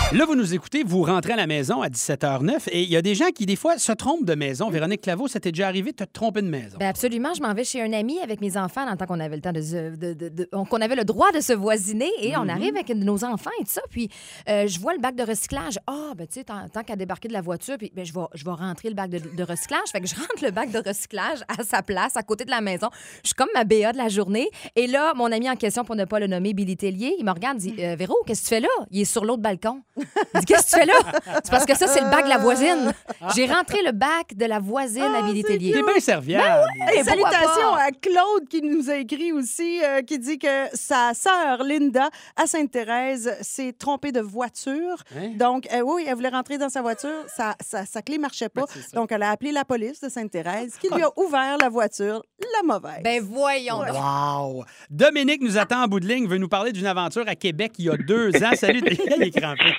Là, vous nous écoutez, vous rentrez à la maison à 17h09 et il y a des gens qui, des fois, se trompent de maison. Véronique Claveau, ça t'est déjà arrivé de te tromper de maison? Ben absolument. Je m'en vais chez un ami avec mes enfants dans le temps qu'on avait le temps qu'on avait le droit de se voisiner et on arrive avec nos enfants et tout ça. Puis je vois le bac de recyclage. Ben tu sais, tant qu'à débarquer de la voiture, puis je vais rentrer le bac de recyclage. Fait que je rentre le bac de recyclage à sa place, à côté de la maison. Je suis comme ma BA de la journée. Et là, mon ami en question, pour ne pas le nommer, Billy Tellier, il me regarde et dit Véro, qu'est-ce que tu fais là? Il est sur l'autre balcon. Il dit qu'est-ce que tu fais là? C'est parce que ça, c'est le bac de la voisine. J'ai rentré le bac de la voisine à Billy Tellier. T'es bien serviable. Et salutations à Claude qui nous a écrit aussi, qui dit que sa sœur Linda à Sainte-Thérèse s'est trompée de voiture. Hein? Donc, oui, elle voulait rentrer dans sa voiture. Sa clé ne marchait pas. Donc, elle a appelé la police de Sainte-Thérèse qui lui a ouvert la voiture, la mauvaise. Ben voyons. Wow! Dominique nous attend en bout de ligne, veut nous parler d'une aventure à Québec il y a 2 ans. Salut, il est crampé.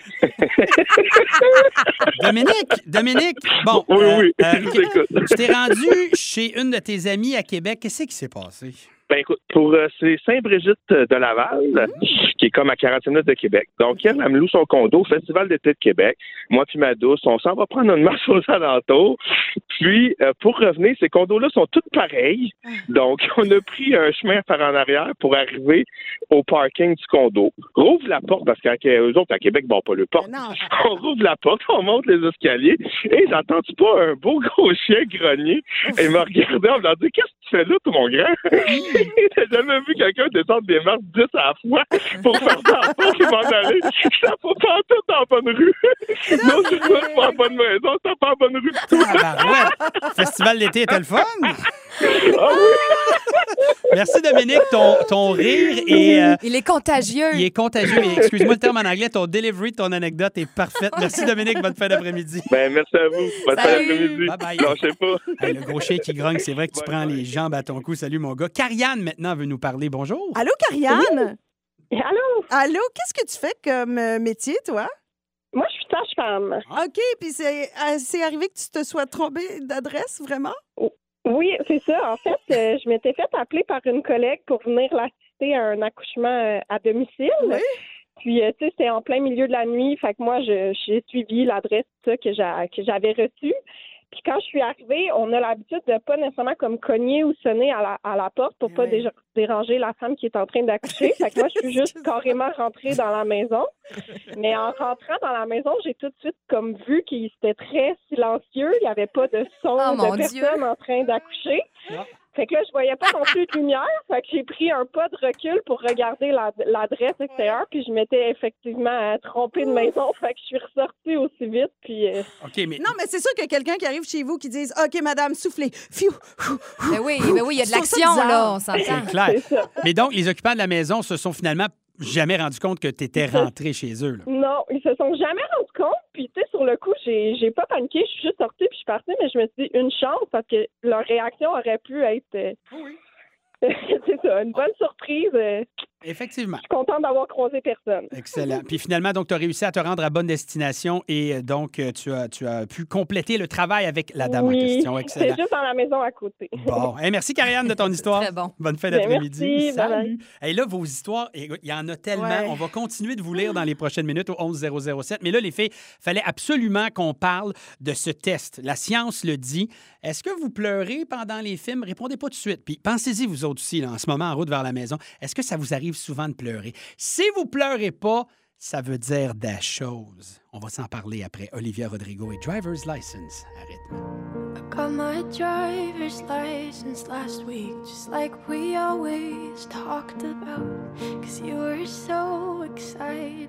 Dominique, bon. Oui, je t'écoute. Tu t'es rendu chez une de tes amies à Québec. Qu'est-ce qui s'est passé? Ben écoute, c'est Saint-Brigitte de Laval, qui est comme à 40 minutes de Québec. Donc, elle me loue son condo au Festival d'été de Québec. Moi puis ma douce, on s'en va prendre une marche aux alentours. Puis, pour revenir, ces condos-là sont tous pareils. Donc, on a pris un chemin par en arrière pour arriver au parking du condo. Rouvre la porte, parce qu'eux autres, à Québec, bon, pas le porte. On rouvre la porte, on monte les escaliers, et j'entends-tu pas un beau gros chien grogner? Et il m'a regardé, on m'a dit, qu'est-ce que tu fais là, tout mon grand? T'as jamais vu quelqu'un descendre des marches 10 à la fois pour faire ça et m'en aller? Ça va pas en tout en bonne rue. Non, c'est pas en bonne maison, c'est pas en bonne rue. Ouais. Festival d'été était le fun? Ah oui! Merci, Dominique. Ton rire est... Il est contagieux. Il est contagieux. Et excuse-moi le terme en anglais, ton delivery de ton anecdote est parfaite. Merci, Dominique. Bonne fin d'après-midi. Ben, merci à vous. Bonne fin d'après-midi. Bye-bye. Lâchez pas. Hey, le gros chien qui grogne, c'est vrai que tu prends les jambes à ton cou. Salut, mon gars. Karianne, maintenant, veut nous parler. Bonjour. Allô, Karianne? Allô? Allô, qu'est-ce que tu fais comme métier, toi? Moi, je suis sage-femme. OK, puis c'est arrivé que tu te sois trompée d'adresse, vraiment? Oui, c'est ça. En fait, je m'étais fait appeler par une collègue pour venir l'assister à un accouchement à domicile. Oui. Puis, tu sais, c'était en plein milieu de la nuit. Fait que moi, j'ai suivi l'adresse tout ça, que j'avais reçue. Puis quand je suis arrivée, on a l'habitude de pas nécessairement comme cogner ou sonner à la porte pour pas déranger la femme qui est en train d'accoucher. Fait que moi, je suis juste carrément rentrée dans la maison. Mais en rentrant dans la maison, j'ai tout de suite comme vu qu'il était très silencieux. Il n'y avait pas de son de personne en train d'accoucher. Fait que là, je voyais pas non plus de lumière. Fait que j'ai pris un pas de recul pour regarder l'adresse extérieure. Puis je m'étais effectivement trompée de maison. Fait que je suis ressortie aussi vite. Puis. OK, mais. Non, mais c'est sûr que quelqu'un qui arrive chez vous qui dise OK, madame, soufflez. Fiou. Ben oui, il y a de l'action, là. On s'entend. C'est clair. Mais donc, les occupants de la maison se sont finalement jamais rendus compte que tu étais rentré chez eux, là. Non, ils se sont jamais rendus compte. Puis, tu sais, sur le coup, j'ai pas paniqué. Je suis juste sortie puis je suis partie. Mais je me suis dit une chance parce que leur réaction aurait pu être... Oui. C'est ça, une bonne surprise. Effectivement. Je suis contente d'avoir croisé personne. Excellent. Puis finalement, donc, tu as réussi à te rendre à bonne destination et donc, tu as pu compléter le travail avec la dame en question. Excellent. C'est juste dans la maison à côté. Bon. Hey, merci, Karianne, de ton histoire. Très bon. Bonne fin d'après-midi. Merci. Salut. Et là, vos histoires, il y en a tellement. Ouais. On va continuer de vous lire dans les prochaines minutes au 11007. Mais là, les filles, il fallait absolument qu'on parle de ce test. La science le dit. Est-ce que vous pleurez pendant les films? Répondez pas tout de suite. Puis pensez-y, vous autres aussi, là, en ce moment, en route vers la maison. Est-ce que ça vous arrive souvent de pleurer? Si vous pleurez pas, ça veut dire des choses. On va s'en parler après. Olivia Rodrigo et Driver's License. Arrête. Got my driver's license last week, just like we always talk